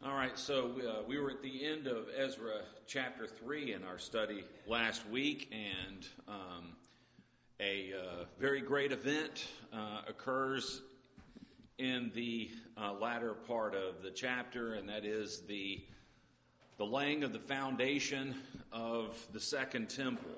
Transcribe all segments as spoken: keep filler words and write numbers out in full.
All right, so uh, we were at the end of Ezra chapter three in our study last week, and um, a uh, very great event uh, occurs in the uh, latter part of the chapter, and that is the the laying of the foundation of the second temple.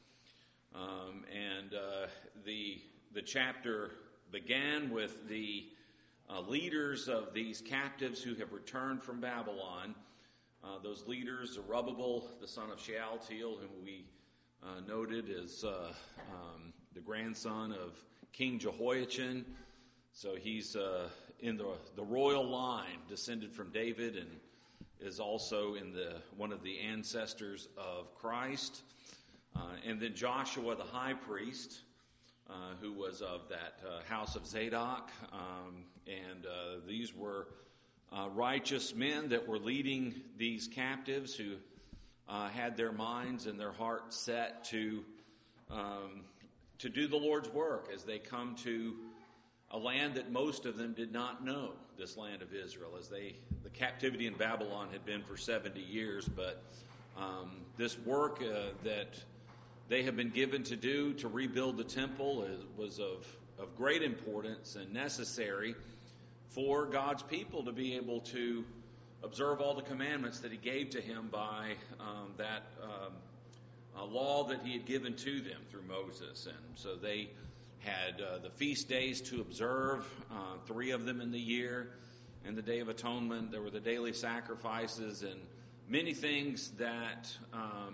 Um, and uh, the the chapter began with the Uh, leaders of these captives who have returned from Babylon. Uh, those leaders, Zerubbabel, the son of Shealtiel, whom we uh, noted is uh, um, the grandson of King Jehoiachin. So he's uh, in the, the royal line, descended from David, and is also in the one of the ancestors of Christ. Uh, and then Joshua, the high priest, Uh, who was of that uh, house of Zadok, um, and uh, these were uh, righteous men that were leading these captives who uh, had their minds and their hearts set to um, to do the Lord's work as they come to a land that most of them did not know, this land of Israel, as they the captivity in Babylon had been for seventy years, but um, this work uh, that they have been given to do to rebuild the temple was of, of great importance and necessary for God's people to be able to observe all the commandments that he gave to him by um, that um, uh, law that he had given to them through Moses. And so they had uh, the feast days to observe, uh, three of them in the year, and the Day of Atonement. There were the daily sacrifices and many things that um,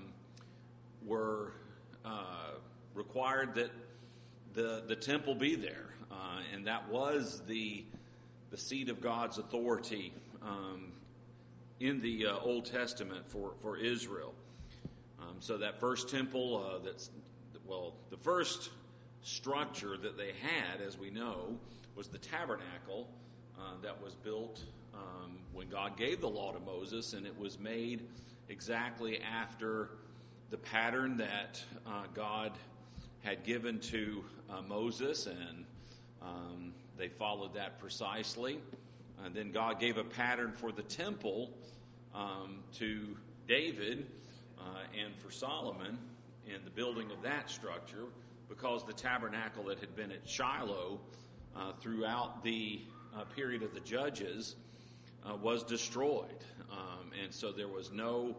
were Uh, required that the the temple be there, uh, and that was the the seat of God's authority um, in the uh, Old Testament for for Israel. Um, so that first temple, uh, that's well, the first structure that they had, as we know, was the tabernacle uh, that was built um, when God gave the law to Moses, and it was made exactly after the pattern that uh, God had given to uh, Moses, and um, they followed that precisely. And then God gave a pattern for the temple um, to David uh, and for Solomon in the building of that structure, because the tabernacle that had been at Shiloh uh, throughout the uh, period of the Judges uh, was destroyed. Um, and so there was no...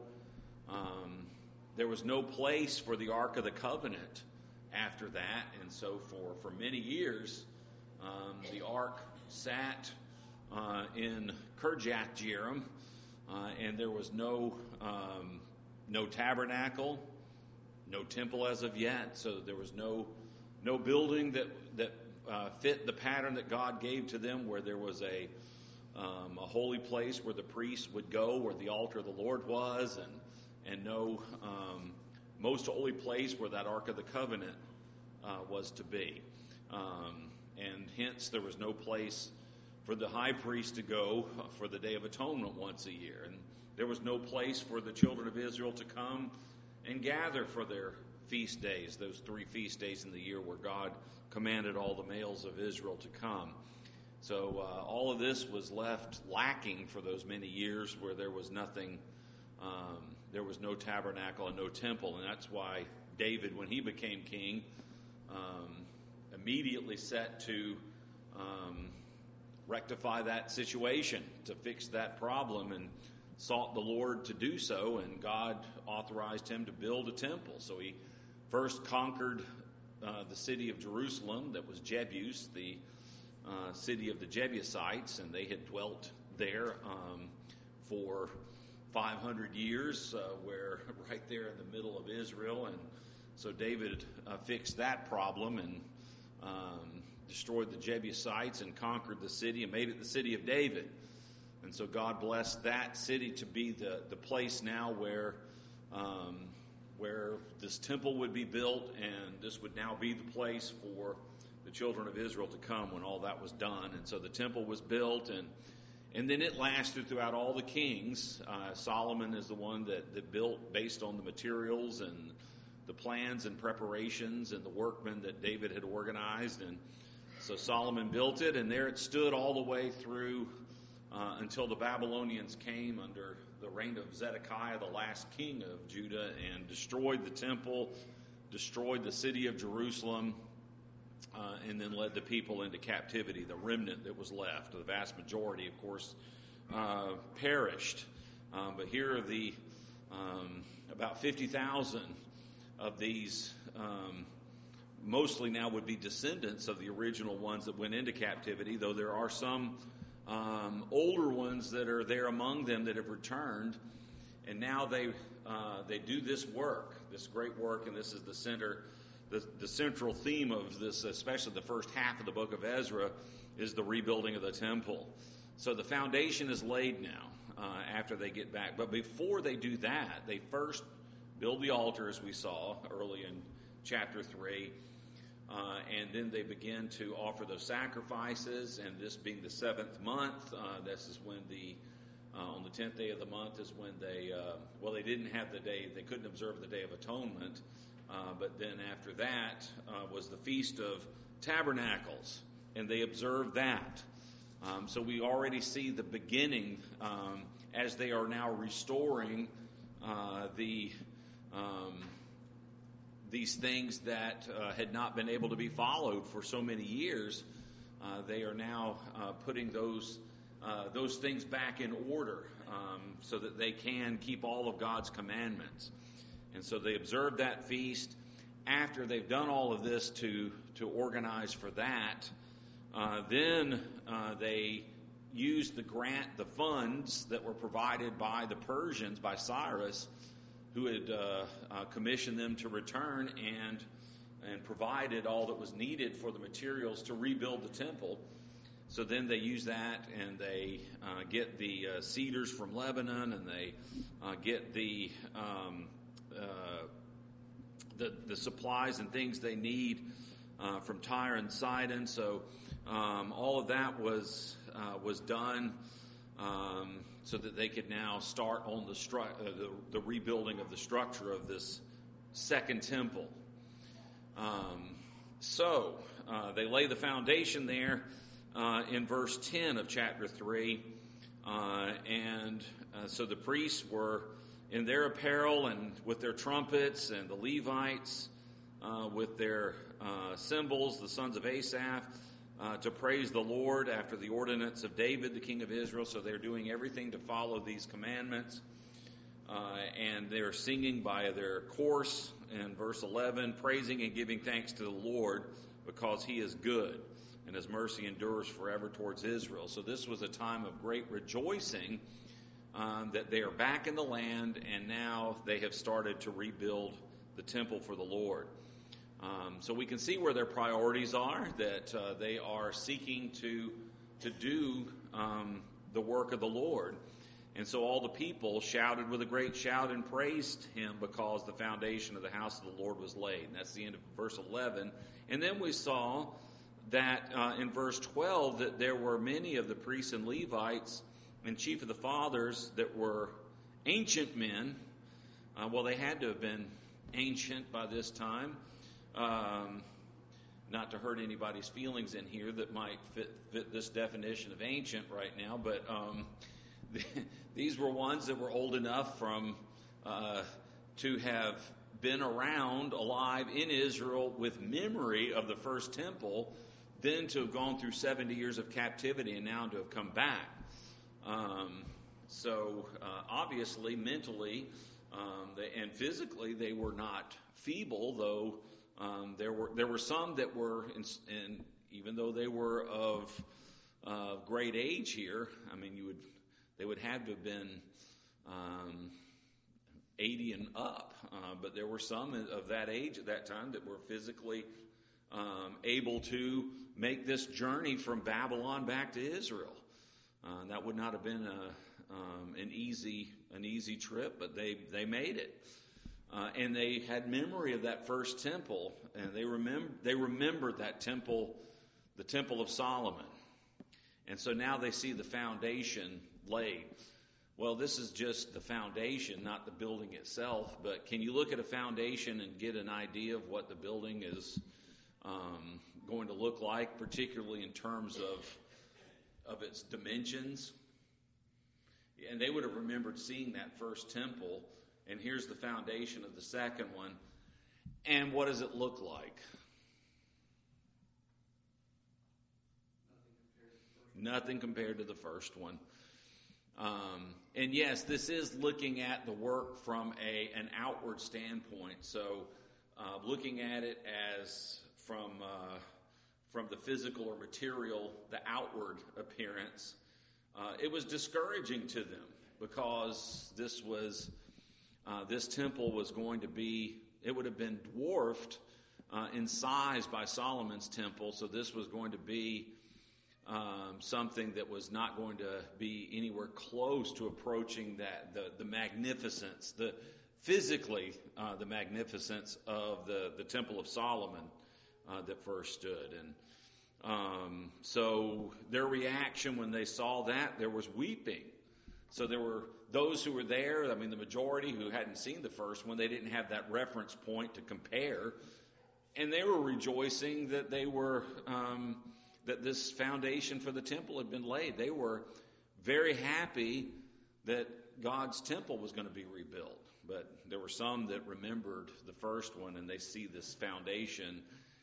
Um, There was no place for the Ark of the Covenant after that, and so for, for many years, um, the Ark sat uh, in Kirjath-Jearim, uh, and there was no um, no tabernacle, no temple as of yet. So there was no no building that that uh, fit the pattern that God gave to them, where there was a um, a holy place where the priests would go, where the altar of the Lord was, and and no um, most holy place where that Ark of the Covenant uh, was to be. Um, and hence there was no place for the high priest to go for the Day of Atonement once a year. And there was no place for the children of Israel to come and gather for their feast days, those three feast days in the year where God commanded all the males of Israel to come. So uh, all of this was left lacking for those many years where there was nothing um, There was no tabernacle and no temple, and that's why David, when he became king, um, immediately set to um, rectify that situation, to fix that problem, and sought the Lord to do so, and God authorized him to build a temple. So he first conquered uh, the city of Jerusalem, that was Jebus, the uh, city of the Jebusites, and they had dwelt there um, for five hundred years, uh, where right there in the middle of Israel. And so David uh, fixed that problem and um, destroyed the Jebusites and conquered the city and made it the city of David. And so God blessed that city to be the, the place now where um, where this temple would be built, and this would now be the place for the children of Israel to come when all that was done. And so the temple was built, and And then it lasted throughout all the kings. Uh, Solomon is the one that, that built based on the materials and the plans and preparations and the workmen that David had organized. And so Solomon built it, and there it stood all the way through uh, until the Babylonians came under the reign of Zedekiah, the last king of Judah, and destroyed the temple, destroyed the city of Jerusalem, uh, and then led the people into captivity, the remnant that was left. The vast majority, of course, uh, perished. Um, but here are the um, about fifty thousand of these, um, mostly now would be descendants of the original ones that went into captivity, though there are some um, older ones that are there among them that have returned, and now they uh, they do this work, this great work, and this is the center, the, the central theme of this, especially the first half of the book of Ezra, is the rebuilding of the temple. So the foundation is laid now uh, after they get back, but before they do that, they first build the altar, as we saw early in chapter three, uh, and then they begin to offer those sacrifices, and this being the seventh month, uh, this is when the, uh, on the tenth day of the month is when they, uh, well, they didn't have the day, they couldn't observe the Day of Atonement, uh, but then after that uh, was the Feast of Tabernacles, and they observed that. Um, so we already see the beginning um, as they are now restoring uh, the um, these things that uh, had not been able to be followed for so many years. Uh, they are now uh, putting those uh, those things back in order um, so that they can keep all of God's commandments. And so they observe that feast. After they've done all of this to to organize for that, uh, then uh, they use the grant, the funds that were provided by the Persians, by Cyrus, who had uh, uh, commissioned them to return and and provided all that was needed for the materials to rebuild the temple. So then they use that, and they uh, get the uh, cedars from Lebanon, and they uh, get the, um, uh, the the supplies and things they need uh, from Tyre and Sidon. So um, all of that was uh, was done. Um, so that they could now start on the, stru- uh, the, the rebuilding of the structure of this second temple. Um, so uh, they lay the foundation there uh, in verse ten of chapter three. Uh, and uh, so the priests were in their apparel and with their trumpets, and the Levites uh, with their uh, cymbals, the sons of Asaph, Uh, to praise the Lord after the ordinance of David, the king of Israel. So they're doing everything to follow these commandments. Uh, and they're singing by their course in verse eleven, praising and giving thanks to the Lord because he is good and his mercy endures forever towards Israel. So this was a time of great rejoicing um, that they are back in the land, and now they have started to rebuild the temple for the Lord. Um, so we can see where their priorities are, that uh, they are seeking to to do um, the work of the Lord. And so all the people shouted with a great shout and praised him because the foundation of the house of the Lord was laid. And that's the end of verse eleven. And then we saw that uh, in verse twelve that there were many of the priests and Levites and chief of the fathers that were ancient men. Uh, well, they had to have been ancient by this time. Um, not to hurt anybody's feelings in here that might fit, fit this definition of ancient right now, but um, these were ones that were old enough from uh, to have been around, alive in Israel with memory of the first temple, then to have gone through seventy years of captivity and now to have come back. Um, so uh, obviously, mentally um, they, and physically, they were not feeble, though. Um, there were there were some that were, in, in, even though they were of uh, great age here. I mean, you would they would have to have been um, eighty and up. Uh, but there were some of that age at that time that were physically um, able to make this journey from Babylon back to Israel. Uh, that would not have been a, um, an easy an easy trip, but they they made it. Uh, and they had memory of that first temple, and they remember they remembered that temple, the Temple of Solomon. And so now they see the foundation laid. Well, this is just the foundation, not the building itself. But can you look at a foundation and get an idea of what the building is um, going to look like, particularly in terms of of its dimensions? And they would have remembered seeing that first temple, and here's the foundation of the second one. And what does it look like? Nothing compared to the first one. Um, and yes, this is looking at the work from a an outward standpoint. So uh, looking at it as from uh, from the physical or material, the outward appearance, uh, it was discouraging to them because this was uh, this temple was going to be, it would have been dwarfed uh, in size by Solomon's temple. So this was going to be Um, something that was not going to be anywhere close to approaching that the, the magnificence, the physically uh, the magnificence of the, the Temple of Solomon uh, that first stood. And um, so their reaction when they saw that, there was weeping. So there were those who were there, I mean the majority who hadn't seen the first one, they didn't have that reference point to compare. And they were rejoicing that they were... Um, that this foundation for the temple had been laid. They were very happy that God's temple was going to be rebuilt. But there were some that remembered the first one, and they see this foundation,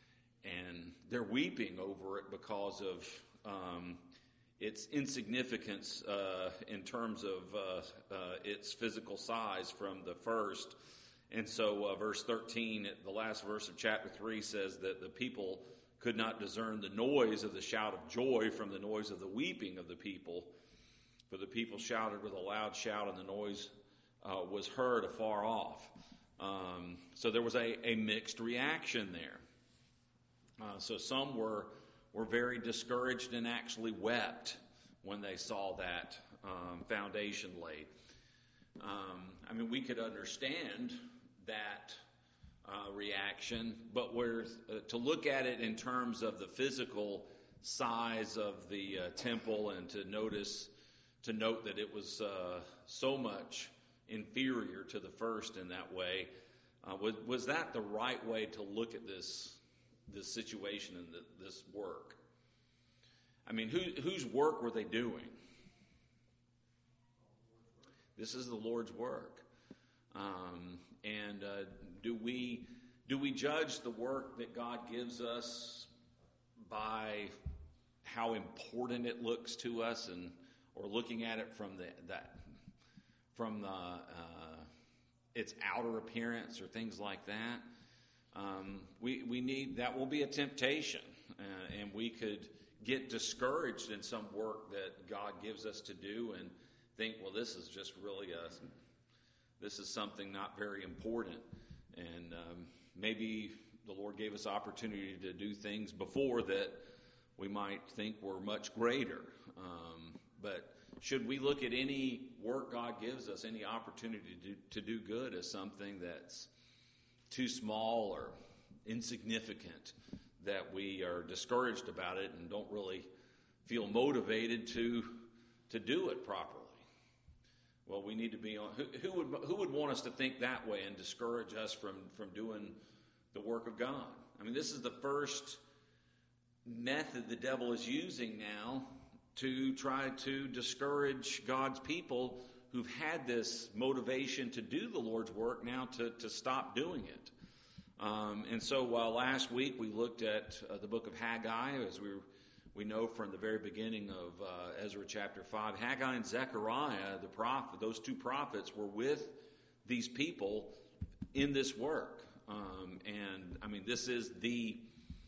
and they're weeping over it because of um, its insignificance uh, in terms of uh, uh, its physical size from the first. And so uh, verse thirteen, the last verse of chapter three, says that the people could not discern the noise of the shout of joy from the noise of the weeping of the people. For the people shouted with a loud shout, and the noise uh, was heard afar off. Um, so there was a, a mixed reaction there. Uh, so some were were very discouraged and actually wept when they saw that um, foundation laid. Um, I mean, we could understand that Uh, reaction, but we're uh, to look at it in terms of the physical size of the uh, temple, and to notice, to note that it was uh, so much inferior to the first in that way. Uh, was was that the right way to look at this this situation and the, this work? I mean, who, whose work were they doing? This is the Lord's work. Um, and uh, do we do we judge the work that God gives us by how important it looks to us, and or looking at it from the that from the uh, its outer appearance or things like that? Um, we we need that will be a temptation, uh, and we could get discouraged in some work that God gives us to do, and think, well, this is just really a This is something not very important, and um, maybe the Lord gave us opportunity to do things before that we might think were much greater. Um, but should we look at any work God gives us, any opportunity to do, to do good, as something that's too small or insignificant, that we are discouraged about it and don't really feel motivated to to do it properly? Well, we need to be on. Who, who would who would want us to think that way and discourage us from, from doing the work of God? I mean, this is the first method the devil is using now to try to discourage God's people who've had this motivation to do the Lord's work now to, to stop doing it. Um, and so while last week we looked at uh, the book of Haggai, as we we know from the very beginning of uh, Ezra chapter five, Haggai and Zechariah, the prophet, those two prophets, were with these people in this work. Um, and I mean, this is the,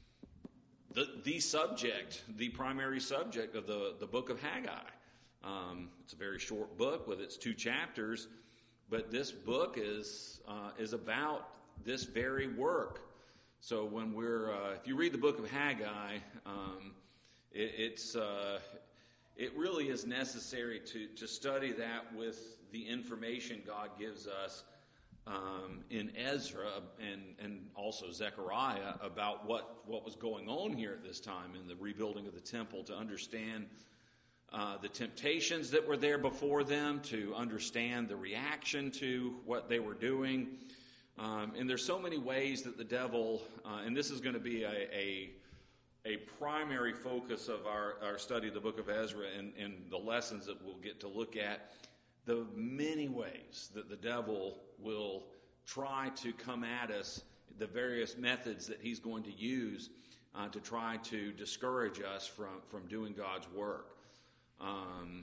the the subject, the primary subject of the, the book of Haggai. Um, it's a very short book with its two chapters, but this book is uh, is about this very work. So when we're, uh, if you read the book of Haggai, um, it, it's uh, it really is necessary to to study that with the information God gives us um, in Ezra and and also Zechariah about what what was going on here at this time in the rebuilding of the temple, to understand Uh, the temptations that were there before them, to understand the reaction to what they were doing. Um, and there's so many ways that the devil, uh, and this is going to be a, a, a primary focus of our, our study of the book of Ezra and, and the lessons that we'll get to look at, the many ways that the devil will try to come at us, the various methods that he's going to use uh, to try to discourage us from, from doing God's work. Um,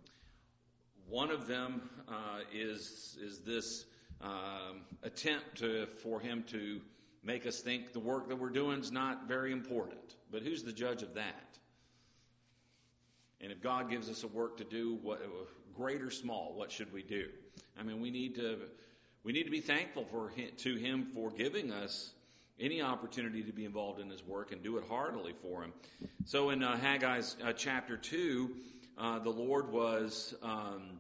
one of them uh, is is this um, attempt to, for him to make us think the work that we're doing is not very important. But who's the judge of that? And if God gives us a work to do, what, great or small, what should we do? I mean, we need to we need to be thankful for him, to Him for giving us any opportunity to be involved in His work and do it heartily for Him. So in uh, Haggai uh, chapter two, uh, the Lord was um,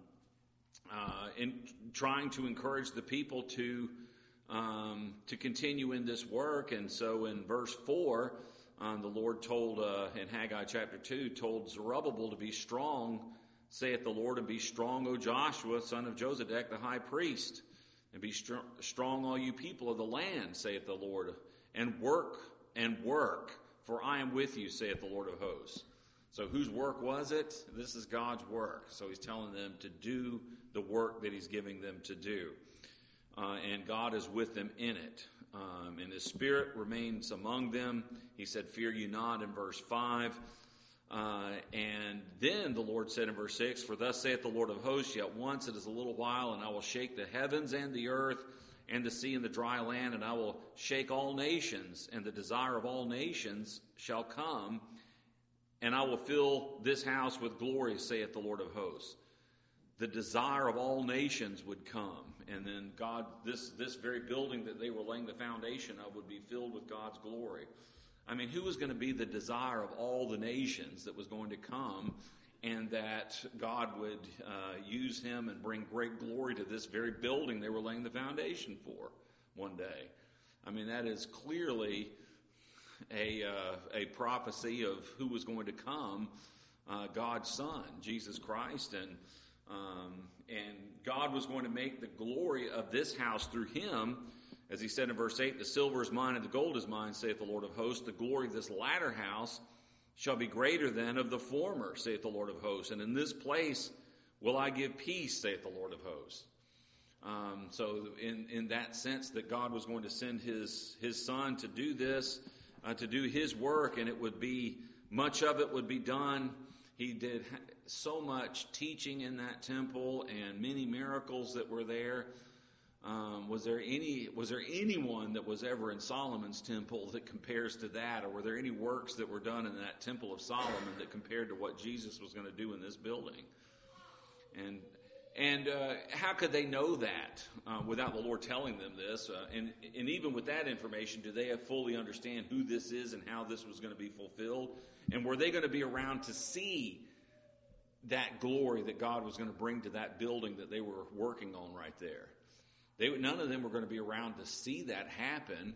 uh, in trying to encourage the people to um, to continue in this work, and so in verse four. Um, the Lord told, uh, in Haggai chapter two, told Zerubbabel to be strong, saith the Lord, and be strong, O Joshua, son of Josedek, the high priest, and be str- strong, all you people of the land, saith the Lord, and work, and work, for I am with you, saith the Lord of hosts. So whose work was it? This is God's work. So he's telling them to do the work that he's giving them to do. Uh, and God is with them in it. Um, and his spirit remains among them. He said, fear you not, in verse five. Uh, and then the Lord said in verse six, for thus saith the Lord of hosts, yet once it is a little while, and I will shake the heavens and the earth and the sea and the dry land, and I will shake all nations, and the desire of all nations shall come, and I will fill this house with glory, saith the Lord of hosts. The desire of all nations would come. And then God, this, this very building that they were laying the foundation of would be filled with God's glory. I mean, who was going to be the desire of all the nations that was going to come, and that God would uh, use him and bring great glory to this very building they were laying the foundation for one day? I mean, that is clearly a, uh, a prophecy of who was going to come, uh, God's Son, Jesus Christ, and Um, and God was going to make the glory of this house through him. As he said in verse eight, the silver is mine and the gold is mine, saith the Lord of hosts. The glory of this latter house shall be greater than of the former, saith the Lord of hosts. And in this place will I give peace, saith the Lord of hosts. Um, so in, in that sense that God was going to send his, his son to do this, uh, to do his work, and it would be, much of it would be done. He did so much teaching in that temple and many miracles that were there. Um, was there any was there anyone that was ever in Solomon's temple that compares to that? Or were there any works that were done in that temple of Solomon that compared to what Jesus was going to do in this building? And and uh, how could they know that uh, without the Lord telling them this? Uh, and, and even with that information, do they fully understand who this is and how this was going to be fulfilled? And were they going to be around to see that glory that God was going to bring to that building that they were working on right there? They, none of them were going to be around to see that happen.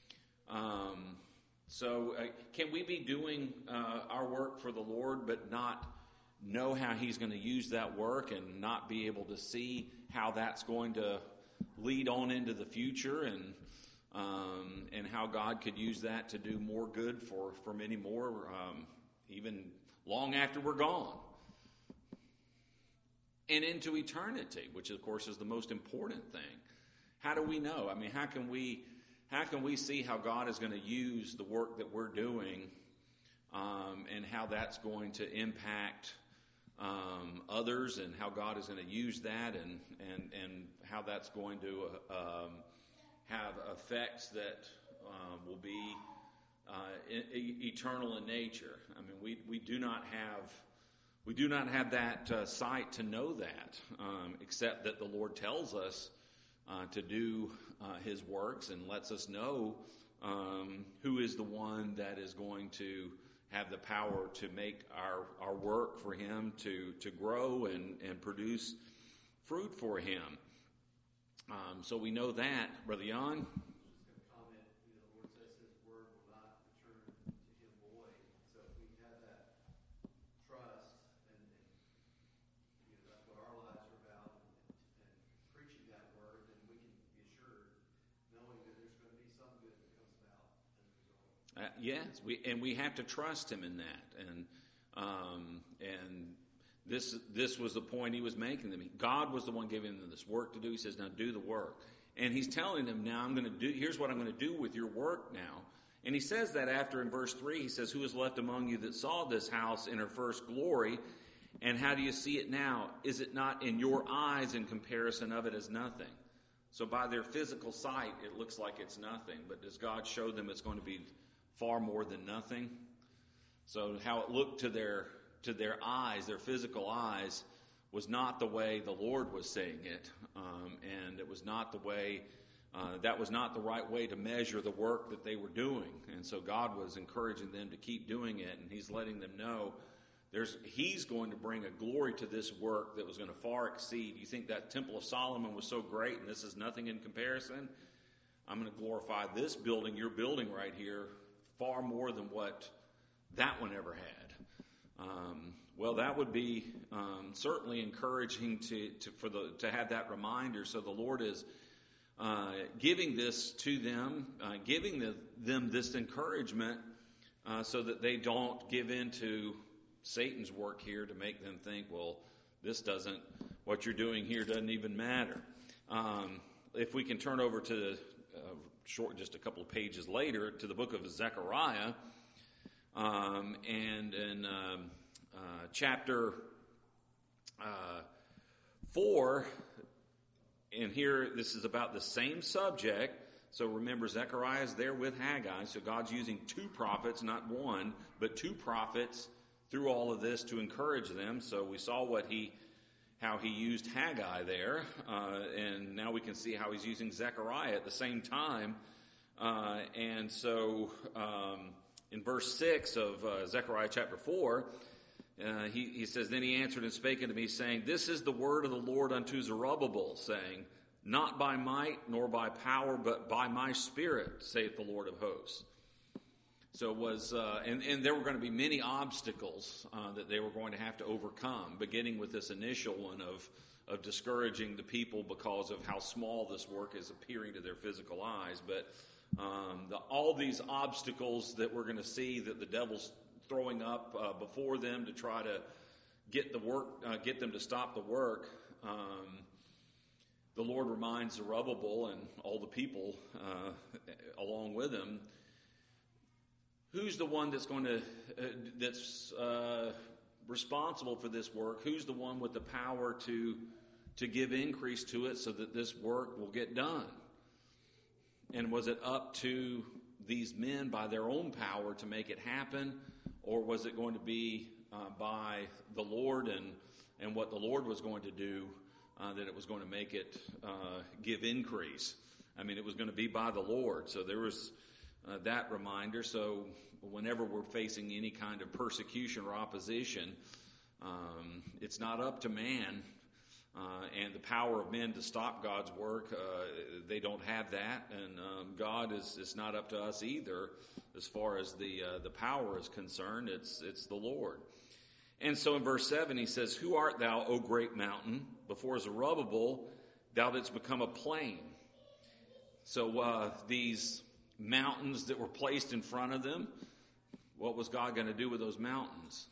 Um, so uh, can we be doing uh, our work for the Lord but not know how he's going to use that work and not be able to see how that's going to lead on into the future, and Um, and how God could use that to do more good for, for many more, um, even long after we're gone. And into eternity, which of course is the most important thing. How do we know? I mean, how can we how can we see how God is going to use the work that we're doing, um, and how that's going to impact um, others, and how God is going to use that, and and and how that's going to uh, um, have effects that uh, will be uh, e- eternal in nature. I mean, we, we do not have we do not have that uh, sight to know that, um, except that the Lord tells us uh, to do uh, His works and lets us know um, who is the one that is going to have the power to make our, our work for Him to to grow and, and produce fruit for Him. Um, so we know that, Brother Jan. Just going to comment, you know, the Lord says His word will not return to Him void. So if we have that trust, and, and you know, that's what our lives are about, and, and preaching that word, then we can be assured, knowing that there's going to be some good that comes about as a result. Uh, yes, we and we have to trust Him in that, and um, and This, this was the point he was making them. God was the one giving them this work to do. He says, now do the work. And he's telling them, now I'm going to do, here's what I'm going to do with your work now. And he says that after in verse three, he says, who is left among you that saw this house in her first glory? And how do you see it now? Is it not in your eyes in comparison of it as nothing? So by their physical sight, it looks like it's nothing. But does God show them it's going to be far more than nothing? So how it looked to their to their eyes, their physical eyes, was not the way the Lord was saying it. Um, and it was not the way, uh, that was not the right way to measure the work that they were doing. And so God was encouraging them to keep doing it. And he's letting them know there's he's going to bring a glory to this work that was going to far exceed. You think that Temple of Solomon was so great and this is nothing in comparison? I'm going to glorify this building, you're building right here, far more than what that one ever had. Um, well, that would be um, certainly encouraging to, to for the to have that reminder. So the Lord is uh, giving this to them, uh, giving the, them this encouragement, uh, so that they don't give in to Satan's work here to make them think, well, this doesn't, what you're doing here doesn't even matter. Um, if we can turn over to uh, short, just a couple of pages later, to the book of Zechariah. Um, and in um, uh, chapter uh, four, and here this is about the same subject. So remember, Zechariah is there with Haggai. So God's using two prophets, not one, but two prophets through all of this to encourage them. So we saw what he, how he used Haggai there, uh, and now we can see how he's using Zechariah at the same time. Uh, and so. Um, In verse six of uh, Zechariah chapter four, uh, he, he says, then he answered and spake unto me, saying, this is the word of the Lord unto Zerubbabel, saying, not by might nor by power, but by my spirit, saith the Lord of hosts. So it was, uh, and, and there were going to be many obstacles uh, that they were going to have to overcome, beginning with this initial one of, of discouraging the people because of how small this work is appearing to their physical eyes. But Um, the, all these obstacles that we're going to see that the devil's throwing up uh, before them to try to get the work, uh, get them to stop the work. Um, the Lord reminds Zerubbabel and all the people uh, along with him, who's the one that's going to uh, that's uh, responsible for this work? Who's the one with the power to to give increase to it so that this work will get done? And was it up to these men by their own power to make it happen? Or was it going to be uh, by the Lord and, and what the Lord was going to do, uh, that it was going to make it uh, give increase? I mean, it was going to be by the Lord. So there was uh, that reminder. So whenever we're facing any kind of persecution or opposition, um, it's not up to man. Uh, and the power of men to stop God's work, uh, they don't have that, and um, God is, is not up to us either as far as the uh, the power is concerned. It's it's the Lord. And so in verse seven he says, who art thou, O great mountain? Before Zerubbabel thou didst become a plain. So uh, these mountains that were placed in front of them, what was God going to do with those mountains?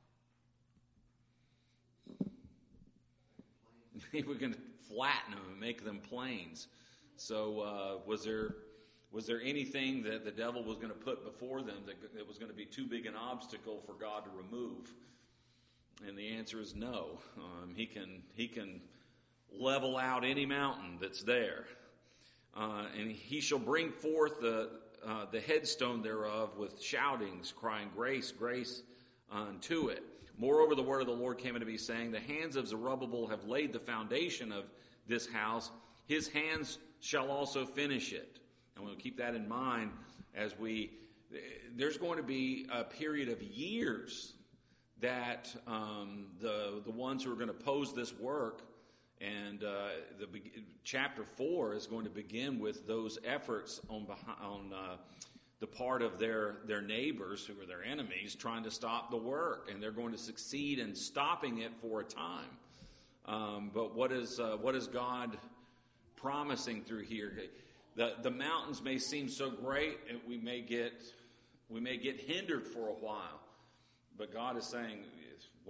He was going to flatten them and make them plains. So uh, was there was there anything that the devil was going to put before them that, that was going to be too big an obstacle for God to remove? And the answer is no. Um, he can he can level out any mountain that's there, uh, and he shall bring forth the uh, the headstone thereof with shoutings, crying, grace, grace unto it. Moreover, the word of the Lord came unto me, saying, the hands of Zerubbabel have laid the foundation of this house. His hands shall also finish it. And we'll keep that in mind as we, there's going to be a period of years that um, the the ones who are going to pose this work, and uh, the chapter four is going to begin with those efforts on, on uh, the part of their, their neighbors who are their enemies trying to stop the work, and they're going to succeed in stopping it for a time. Um, but what is uh, what is God promising through here? The the mountains may seem so great, and we may get we may get hindered for a while. But God is saying,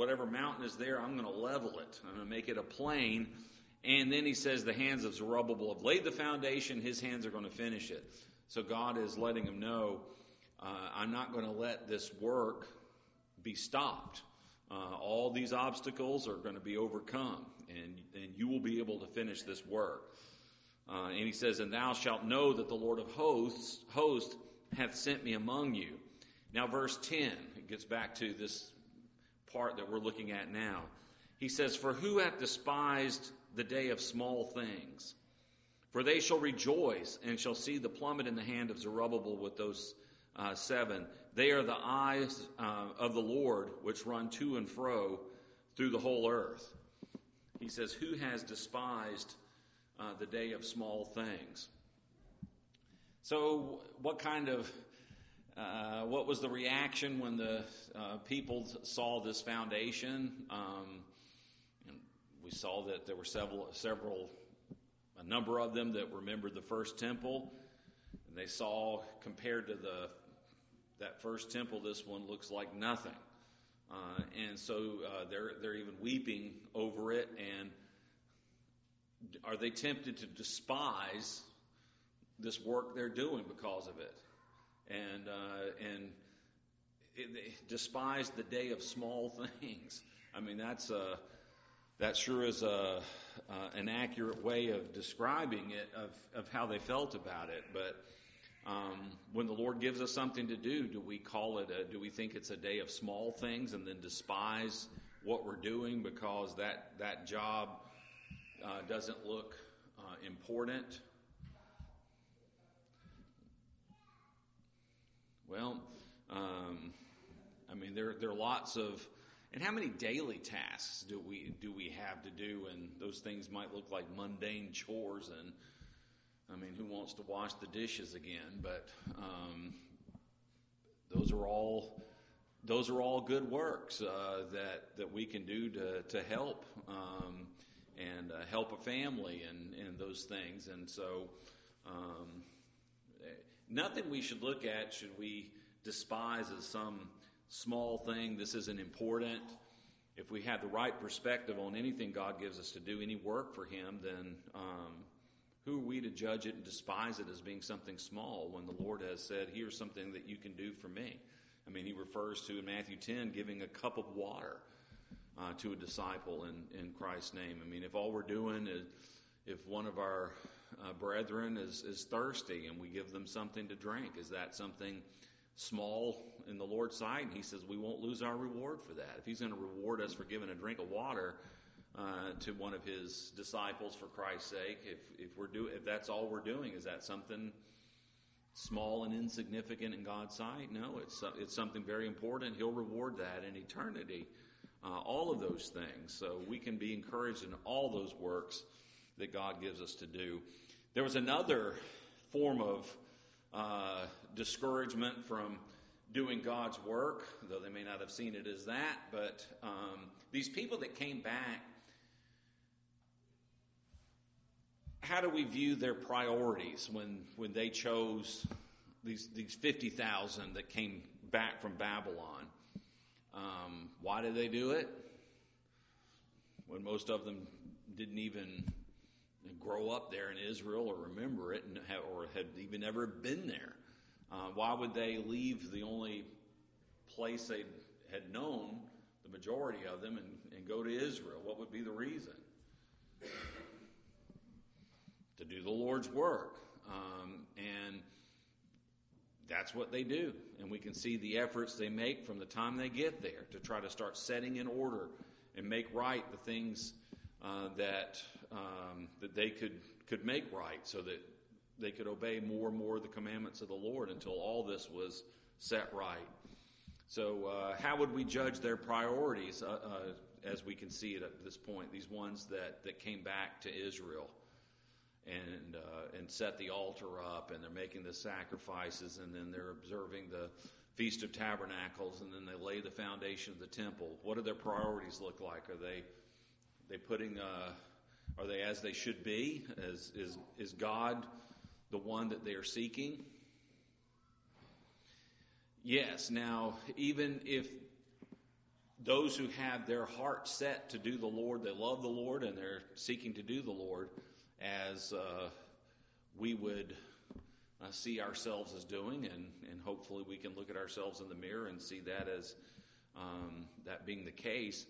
whatever mountain is there, I'm going to level it. I'm going to make it a plain. And then he says the hands of Zerubbabel have laid the foundation. His hands are going to finish it. So God is letting him know, uh, I'm not going to let this work be stopped. Uh, all these obstacles are going to be overcome, and, and you will be able to finish this work. Uh, and he says, and thou shalt know that the Lord of hosts, host hath sent me among you. Now verse ten, it gets back to this part that we're looking at now. He says, for who hath despised the day of small things? For they shall rejoice and shall see the plummet in the hand of Zerubbabel with those uh, seven. They are the eyes uh, of the Lord which run to and fro through the whole earth. He says, who has despised uh, the day of small things? So what kind of, uh, what was the reaction when the uh, people saw this foundation? Um, and we saw that there were several, several, a number of them that remembered the first temple. And they saw, compared to the that first temple, this one looks like nothing. Uh, and so uh, they're they're even weeping over it. And are they tempted to despise this work they're doing because of it? And uh, and it, they despise the day of small things. I mean, that's a, that sure is a, uh, an accurate way of describing it, of, of how they felt about it. But Um, when the Lord gives us something to do, do we call it a, do we think it's a day of small things and then despise what we're doing because that, that job uh, doesn't look uh, important? Well, um, I mean, there, there are lots of, and how many daily tasks do we, do we have to do? And those things might look like mundane chores, and I mean, who wants to wash the dishes again? But um, those are all those are all good works uh, that that we can do to to help um, and uh, help a family and, and those things. And so, um, nothing we should look at should we despise as some small thing. This isn't important. If we have the right perspective on anything God gives us to do, any work for Him, then Um, who are we to judge it and despise it as being something small when the Lord has said, here's something that you can do for me? I mean, he refers to in Matthew ten giving a cup of water uh, to a disciple in, in Christ's name. I mean, if all we're doing is, if one of our uh, brethren is, is thirsty and we give them something to drink, is that something small in the Lord's sight? And he says we won't lose our reward for that. If he's going to reward us for giving a drink of water Uh, to one of his disciples for Christ's sake, if if we're do if that's all we're doing, is that something small and insignificant in God's sight? No, it's uh, it's something very important. He'll reward that in eternity. Uh, all of those things, so we can be encouraged in all those works that God gives us to do. There was another form of uh, discouragement from doing God's work, though they may not have seen it as that. But um, these people that came back, how do we view their priorities when, when they chose these these fifty thousand that came back from Babylon? Um, why did they do it? When most of them didn't even grow up there in Israel or remember it, and have, or had even ever been there. Uh, why would they leave the only place they had known, the majority of them, and, and go to Israel? What would be the reason? To do the Lord's work. Um, and that's what they do. And we can see the efforts they make from the time they get there to try to start setting in order and make right the things uh, that um, that they could, could make right, so that they could obey more and more of the commandments of the Lord until all this was set right. So uh, how would we judge their priorities uh, uh, as we can see it at this point, these ones that, that came back to Israel and uh, and set the altar up, and they're making the sacrifices, and then they're observing the Feast of Tabernacles, and then they lay the foundation of the temple? What do their priorities look like? Are they they putting uh, are they as they should be? Is is is God the one that they are seeking? Yes. Now, even if those who have their heart set to do the Lord, they love the Lord, and they're seeking to do the Lord as uh, we would uh, see ourselves as doing, and, and hopefully we can look at ourselves in the mirror and see that as um, that being the case.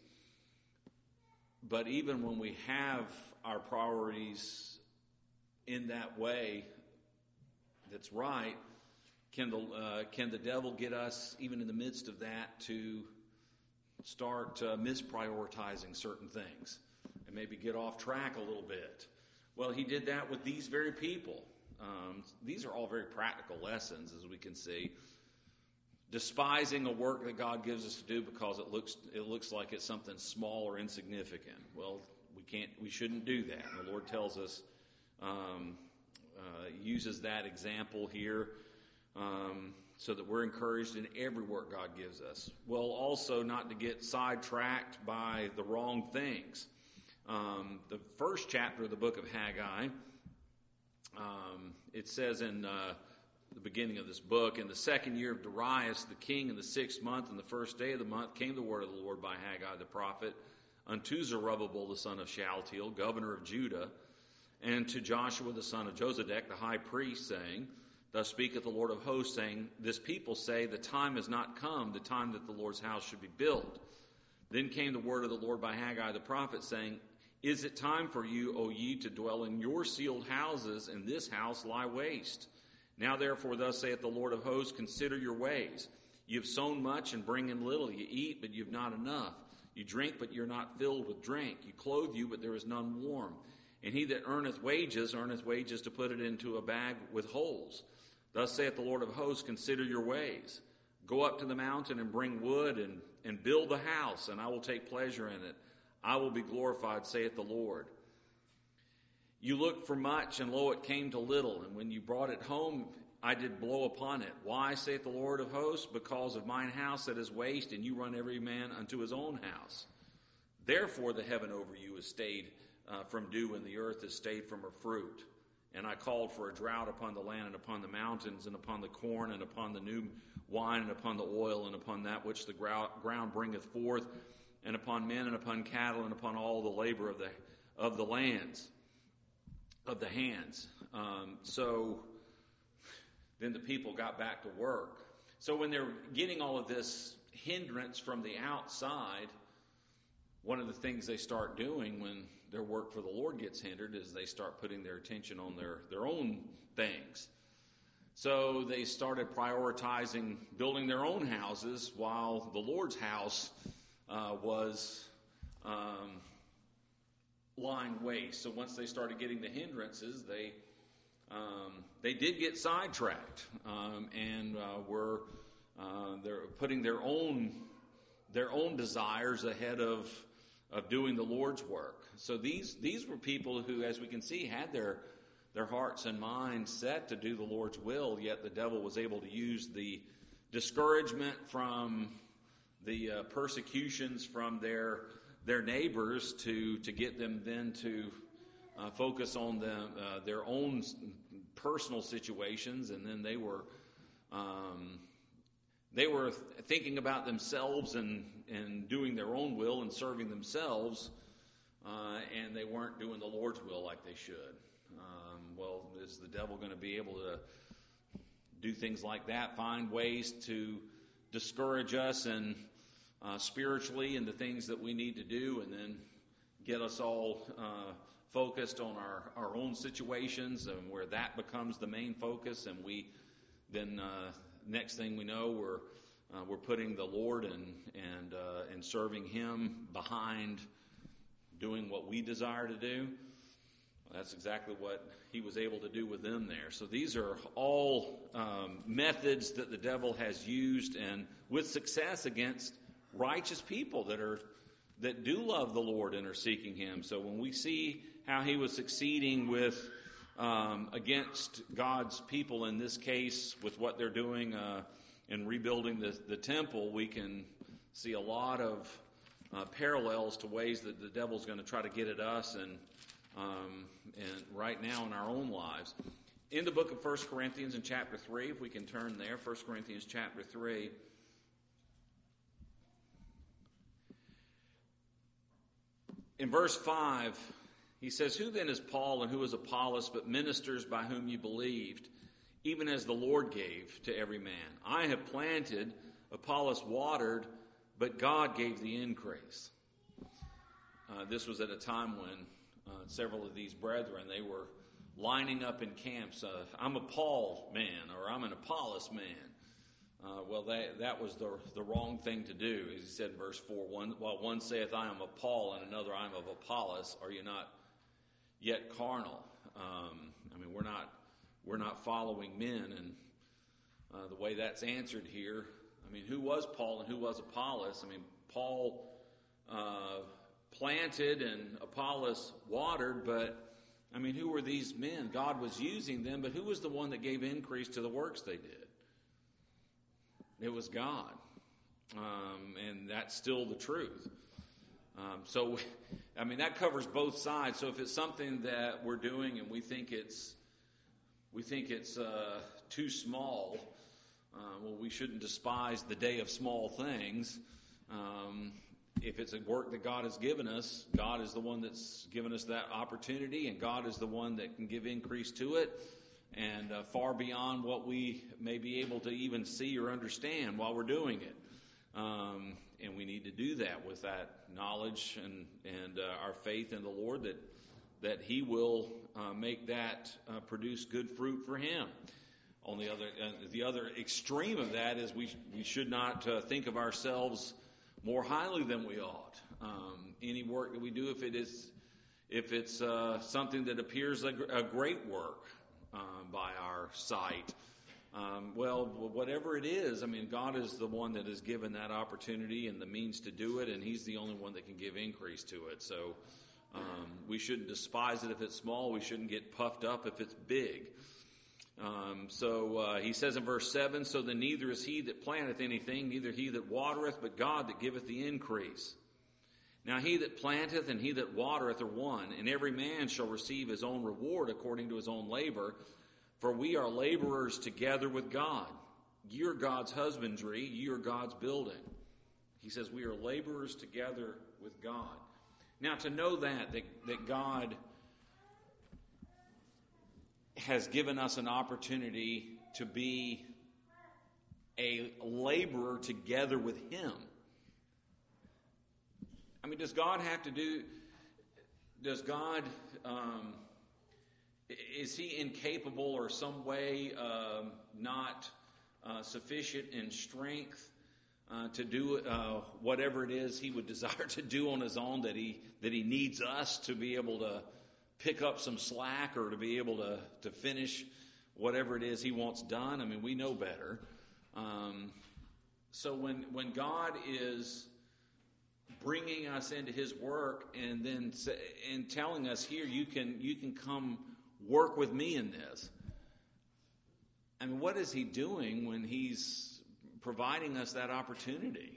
But even when we have our priorities in that way that's right, can the, uh, can the devil get us, even in the midst of that, to start uh, misprioritizing certain things and maybe get off track a little bit? Well, he did that with these very people. Um, these are all very practical lessons, as we can see. Despising a work that God gives us to do because it looks it looks like it's something small or insignificant. Well, we can't, we shouldn't do that. And the Lord tells us, um, uh, uses that example here, um, so that we're encouraged in every work God gives us. Well, also not to get sidetracked by the wrong things. Um, the first chapter of the book of Haggai, um, it says in uh, the beginning of this book, in the second year of Darius the king, in the sixth month, and the first day of the month, came the word of the Lord by Haggai the prophet unto Zerubbabel the son of Shealtiel, governor of Judah, and to Joshua the son of Josedek, the high priest, saying, Thus speaketh the Lord of hosts, saying, This people say, the time has not come, the time that the Lord's house should be built. Then came the word of the Lord by Haggai the prophet, saying, Is it time for you, O ye, to dwell in your sealed houses, and this house lie waste? Now therefore thus saith the Lord of hosts, Consider your ways. You have sown much and bring in little. You eat, but you have not enough. You drink, but you're not filled with drink. You clothe you, but there is none warm. And he that earneth wages, earneth wages to put it into a bag with holes. Thus saith the Lord of hosts, Consider your ways. Go up to the mountain and bring wood and, and build the house, and I will take pleasure in it. I will be glorified, saith the Lord. You looked for much, and lo, it came to little. And when you brought it home, I did blow upon it. Why, saith the Lord of hosts? Because of mine house that is waste, and you run every man unto his own house. Therefore the heaven over you is stayed uh, from dew, and the earth is stayed from her fruit. And I called for a drought upon the land, and upon the mountains, and upon the corn, and upon the new wine, and upon the oil, and upon that which the ground bringeth forth, and upon men, and upon cattle, and upon all the labor of the of the lands, of the hands. Um, so then the people got back to work. So when they're getting all of this hindrance from the outside, one of the things they start doing when their work for the Lord gets hindered is they start putting their attention on their, their own things. So they started prioritizing building their own houses while the Lord's house uh, was um, lying waste. So once they started getting the hindrances, they um, they did get sidetracked um, and uh, were uh, they're putting their own their own desires ahead of of doing the Lord's work. So these these were people who, as we can see, had their their hearts and minds set to do the Lord's will, yet the devil was able to use the discouragement from the uh, persecutions from their their neighbors to to get them then to uh, focus on them, uh, their own personal situations, and then they were um, they were thinking about themselves and and doing their own will and serving themselves, uh, and they weren't doing the Lord's will like they should. Um, well, is the devil going to be able to do things like that, find ways to discourage us and uh, spiritually in the things that we need to do, and then get us all uh, focused on our, our own situations, and where that becomes the main focus, and we then uh, next thing we know, we're uh, we're putting the Lord and and uh, and serving Him behind doing what we desire to do. That's exactly what he was able to do with them there. So these are all um, methods that the devil has used, and with success, against righteous people that are that do love the Lord and are seeking Him. So when we see how he was succeeding with um, against God's people in this case, with what they're doing uh, in rebuilding the, the temple, we can see a lot of uh, parallels to ways that the devil's going to try to get at us and Um, and right now in our own lives. In the book of First Corinthians in chapter three, if we can turn there, First Corinthians chapter three. in verse five, he says, "Who then is Paul and who is Apollos, but ministers by whom you believed, even as the Lord gave to every man? I have planted, Apollos watered, but God gave the increase." Uh, this was at a time when uh, several of these brethren, they were lining up in camps. Uh, I'm a Paul man, or I'm an Apollos man. Uh, well, that, that was the, the wrong thing to do. As he said in verse four, one, while one saith, "I am of Paul," and another, "I am of Apollos," are you not yet carnal? Um, I mean, we're not we're not following men, and uh, the way that's answered here, I mean, who was Paul and who was Apollos? I mean, Paul uh, planted and Apollos watered, but I mean, who were these men? God was using them, but who was the one that gave increase to the works they did? It was God, um, and that's still the truth. Um, so, I mean, that covers both sides. So if it's something that we're doing and we think it's we think it's uh, too small, uh, well, we shouldn't despise the day of small things. Um, if it's a work that God has given us, God is the one that's given us that opportunity, and God is the one that can give increase to it, and uh, far beyond what we may be able to even see or understand while we're doing it. Um, and we need to do that with that knowledge and, and uh, our faith in the Lord that that He will uh, make that uh, produce good fruit for Him. On the other, uh, the other extreme of that is we we should not uh, think of ourselves more highly than we ought. Um, any work that we do, if it is if it's uh, something that appears a, a great work uh, by our sight, Um, well, whatever it is, I mean, God is the one that has given that opportunity and the means to do it, and He's the only one that can give increase to it. So um, we shouldn't despise it if it's small. We shouldn't get puffed up if it's big. Um, so uh, he says in verse seven, "So then neither is he that planteth anything, neither he that watereth, but God that giveth the increase. Now he that planteth and he that watereth are one, and every man shall receive his own reward according to his own labor. For we are laborers together with God. Ye are God's husbandry, ye are God's building." He says we are laborers together with God. Now, to know that, that, that God has given us an opportunity to be a laborer together with Him. I mean, does God have to do, does God... Um, Is He incapable or some way um, not uh, sufficient in strength uh, to do uh, whatever it is He would desire to do on His own, that He that He needs us to be able to pick up some slack or to be able to, to finish whatever it is He wants done? I mean, we know better. Um, so when when God is bringing us into His work and then and telling us, here, you can you can come work with me in this. I mean, what is He doing when He's providing us that opportunity?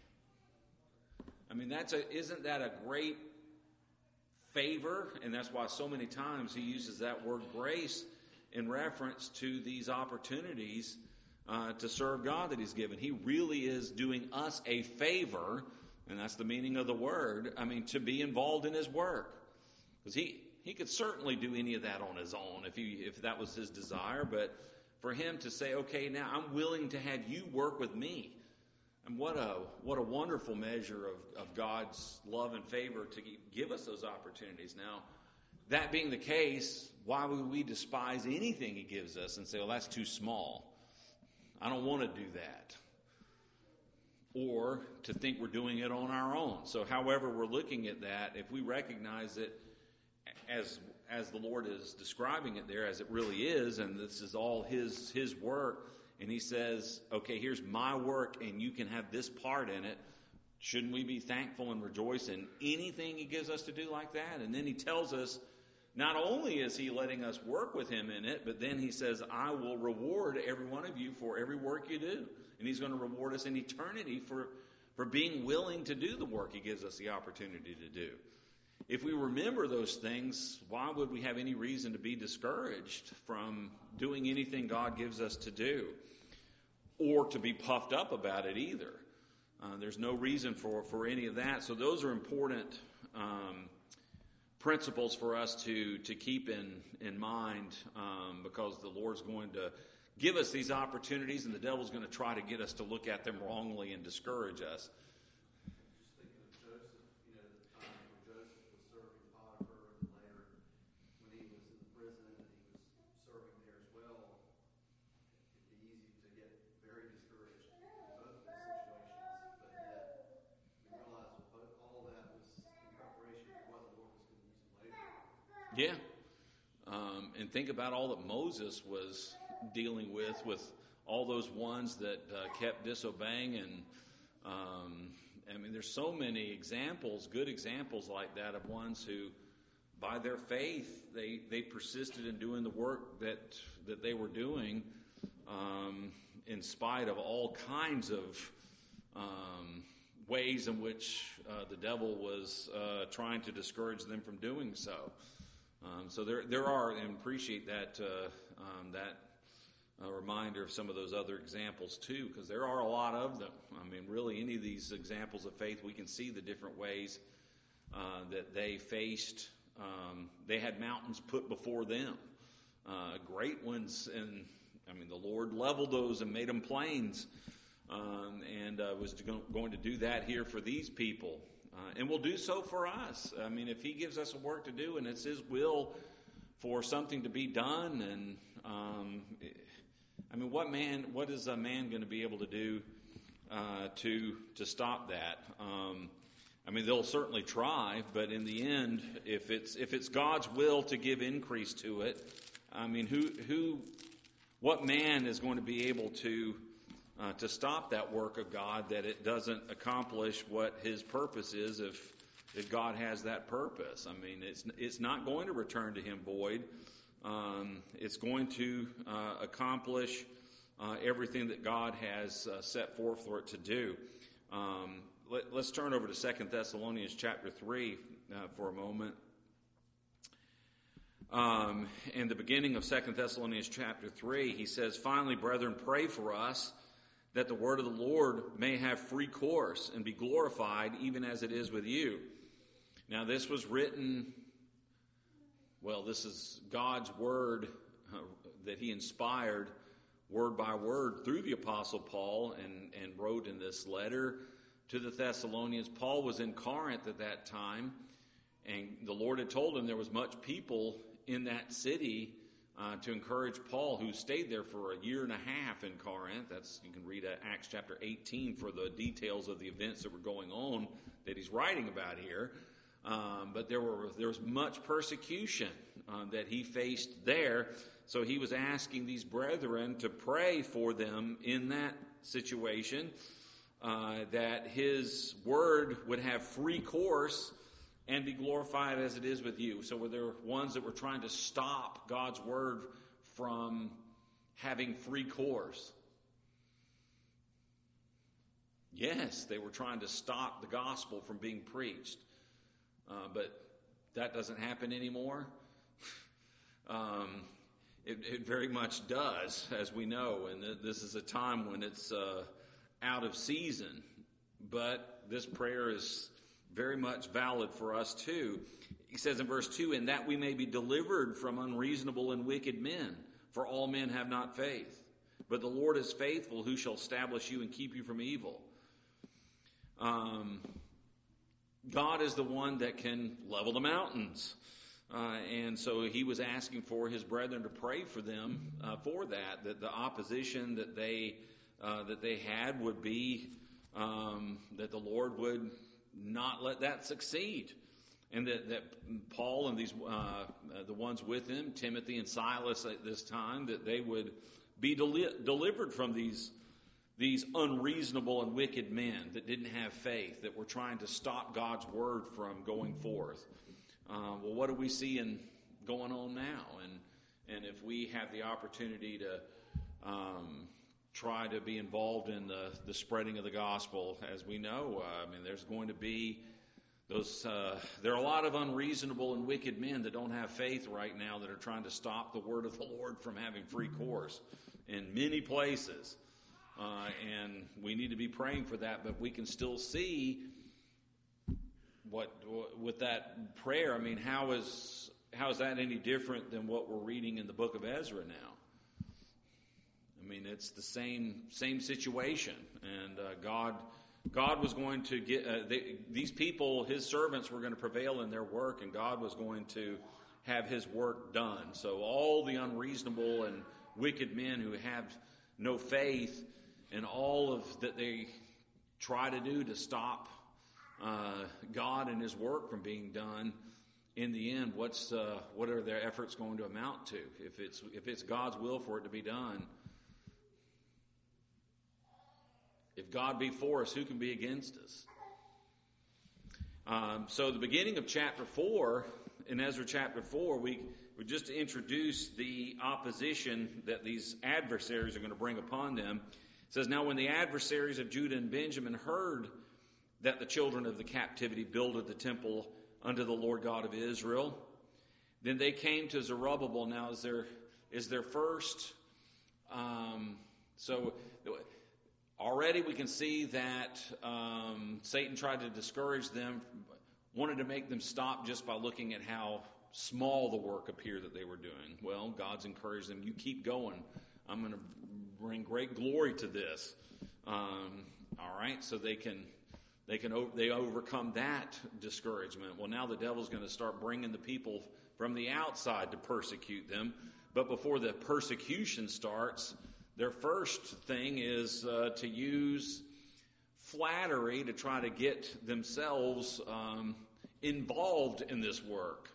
I mean, that's a, isn't that a great favor? And that's why so many times He uses that word grace in reference to these opportunities uh, to serve God that He's given. He really is doing us a favor, and that's the meaning of the word, I mean, to be involved in His work. Because He... He could certainly do any of that on His own if he if that was His desire, but for Him to say, okay, now I'm willing to have you work with me. And what a what a wonderful measure of, of God's love and favor to give us those opportunities. Now, that being the case, why would we despise anything He gives us and say, well, that's too small. I don't want to do that. Or to think we're doing it on our own. So however we're looking at that, if we recognize it as as the Lord is describing it there, as it really is, and this is all his his work, and He says, okay, here's my work and you can have this part in it, shouldn't we be thankful and rejoice in anything He gives us to do like that? And then He tells us, not only is He letting us work with Him in it, but then He says, I will reward every one of you for every work you do. And He's going to reward us in eternity for, for being willing to do the work He gives us the opportunity to do. If we remember those things, why would we have any reason to be discouraged from doing anything God gives us to do, or to be puffed up about it either? Uh, there's no reason for, for any of that. So those are important um, principles for us to to keep in in mind, um, because the Lord's going to give us these opportunities, and the devil's going to try to get us to look at them wrongly and discourage us. Just thinking of Joseph, you know, the time where Joseph was serving Potiphar, and later when he was in the prison and he was serving there as well, it'd be easy to get very discouraged in both of those situations. But yet, we realize that all of that was in preparation for what the Lord was going to use him later. Yeah. Um, and think about all that Moses was dealing with, with all those ones that uh, kept disobeying. And, um, I mean, there's so many examples, good examples like that, of ones who, by their faith, they, they persisted in doing the work that, that they were doing, um, in spite of all kinds of um, ways in which uh, the devil was uh, trying to discourage them from doing so. Um, so there, there are, and appreciate that uh, um, that uh, reminder of some of those other examples too, because there are a lot of them. I mean, really, any of these examples of faith, we can see the different ways uh, that they faced. Um, they had mountains put before them, uh, great ones, and I mean, the Lord leveled those and made them plains, um, and uh, was going to do that here for these people. Uh, and will do so for us. I mean, if he gives us a work to do and it's his will for something to be done, and um, I mean, what man, what is a man going to be able to do uh, to to stop that? Um, I mean, they'll certainly try, but in the end, if it's if it's God's will to give increase to it, I mean, who who, what man is going to be able to Uh, to stop that work of God, that it doesn't accomplish what his purpose is if if God has that purpose? I mean, it's it's not going to return to him void. Um, it's going to uh, accomplish uh, everything that God has uh, set forth for it to do. Um, let, let's turn over to Second Thessalonians chapter three uh, for a moment. Um, in the beginning of Second Thessalonians chapter three, he says, "Finally, brethren, pray for us, that the word of the Lord may have free course and be glorified, even as it is with you." Now, this was written, well, this is God's word uh, that he inspired word by word through the Apostle Paul, and, and wrote in this letter to the Thessalonians. Paul was in Corinth at that time, and the Lord had told him there was much people in that city Uh, to encourage Paul, who stayed there for a year and a half in Corinth. That's, you can read uh, Acts chapter eighteen for the details of the events that were going on that he's writing about here. Um, but there were there was much persecution uh, that he faced there. So he was asking these brethren to pray for them in that situation, uh, that his word would have free course and be glorified as it is with you. So were there ones that were trying to stop God's word from having free course? Yes, they were trying to stop the gospel from being preached. Uh, but that doesn't happen anymore. um, it, it very much does, as we know. And th- this is a time when it's uh, out of season. But this prayer is very much valid for us too. He says in verse two, "And that we may be delivered from unreasonable and wicked men, for all men have not faith. But the Lord is faithful, who shall establish you and keep you from evil." Um, God is the one that can level the mountains. Uh, and so he was asking for his brethren to pray for them uh, for that, that the opposition that they uh, that they had would be, um, that the Lord would not let that succeed. And that, that Paul and these uh, the ones with him, Timothy and Silas at this time, that they would be deli- delivered from these these unreasonable and wicked men that didn't have faith, that were trying to stop God's word from going forth. Uh, well, what are we seeing going on now? And and if we have the opportunity to um, try to be involved in the, the spreading of the gospel, as we know, uh, I mean, there's going to be those. Uh, there are a lot of unreasonable and wicked men that don't have faith right now that are trying to stop the word of the Lord from having free course in many places. Uh, and we need to be praying for that, but we can still see what with that prayer, I mean, how is how is that any different than what we're reading in the book of Ezra now? I mean, it's the same same situation, and uh, God God was going to get uh, they, these people, His servants, were going to prevail in their work, and God was going to have His work done. So all the unreasonable and wicked men who have no faith, and all of that they try to do to stop uh, God and His work from being done, in the end, what's uh, what are their efforts going to amount to? If it's if it's God's will for it to be done. If God be for us, who can be against us? Um, so the beginning of chapter four, in Ezra chapter four, we, we just introduce the opposition that these adversaries are going to bring upon them. It says, now when the adversaries of Judah and Benjamin heard that the children of the captivity builded the temple unto the Lord God of Israel, then they came to Zerubbabel. Now is their, is their first... Um, so... Already we can see that um, Satan tried to discourage them, wanted to make them stop just by looking at how small the work appeared that they were doing. Well, God's encouraged them, you keep going. I'm going to bring great glory to this. Um, all right, so they can they can they overcome that discouragement. Well, now the devil's going to start bringing the people from the outside to persecute them. But before the persecution starts, their first thing is uh, to use flattery to try to get themselves um, involved in this work.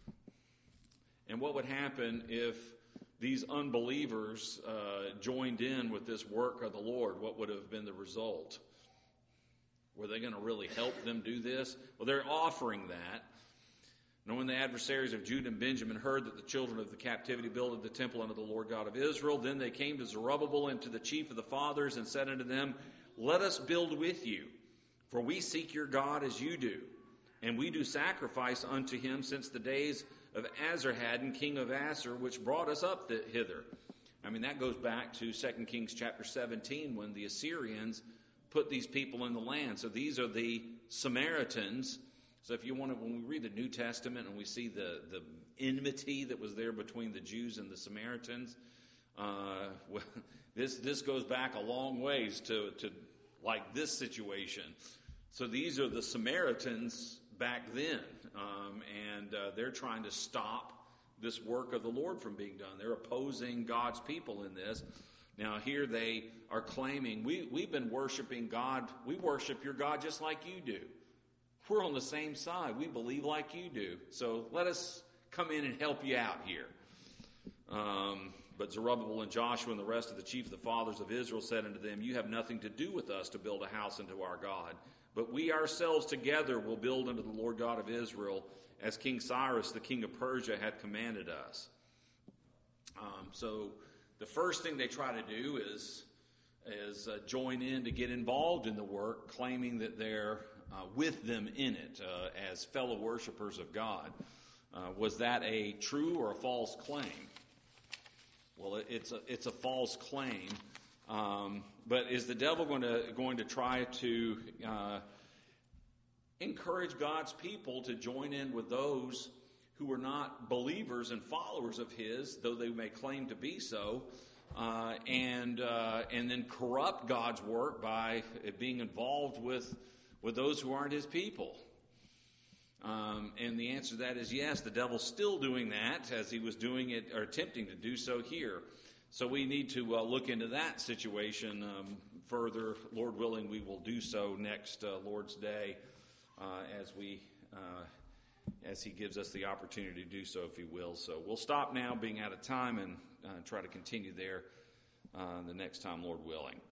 And what would happen if these unbelievers uh, joined in with this work of the Lord? What would have been the result? Were they going to really help them do this? Well, they're offering that. Now when the adversaries of Judah and Benjamin heard that the children of the captivity builded the temple unto the Lord God of Israel, then they came to Zerubbabel and to the chief of the fathers and said unto them, let us build with you, for we seek your God as you do, and we do sacrifice unto him since the days of Azarhaddon, king of Assur, which brought us up the, hither. I mean, that goes back to Second Kings chapter seventeen, when the Assyrians put these people in the land. So these are the Samaritans. So if you want to, when we read the New Testament and we see the, the enmity that was there between the Jews and the Samaritans, uh, well, this this goes back a long ways to, to like this situation. So these are the Samaritans back then, um, and uh, they're trying to stop this work of the Lord from being done. They're opposing God's people in this. Now here they are claiming, we, we've been worshiping God, we worship your God just like you do. We're on the same side. We believe like you do. So let us come in and help you out here. Um, but Zerubbabel and Joshua and the rest of the chief of the fathers of Israel said unto them, you have nothing to do with us to build a house unto our God, but we ourselves together will build unto the Lord God of Israel, as King Cyrus, the king of Persia, had commanded us. Um, so the first thing they try to do is, is uh, join in to get involved in the work, claiming that they're Uh, with them in it uh, as fellow worshipers of God. Uh, was that a true or a false claim? Well, it, it's a it's a false claim. Um, but is the devil going to going to try to uh, encourage God's people to join in with those who are not believers and followers of His, though they may claim to be so, uh, and uh, and then corrupt God's work by being involved with with those who aren't His people? Um, and the answer to that is yes, the devil's still doing that, as he was doing it, or attempting to do so here. So we need to uh, look into that situation um, further. Lord willing, we will do so next uh, Lord's Day, uh, as we uh, as He gives us the opportunity to do so, if He will. So we'll stop now, being out of time, and uh, try to continue there uh, the next time, Lord willing.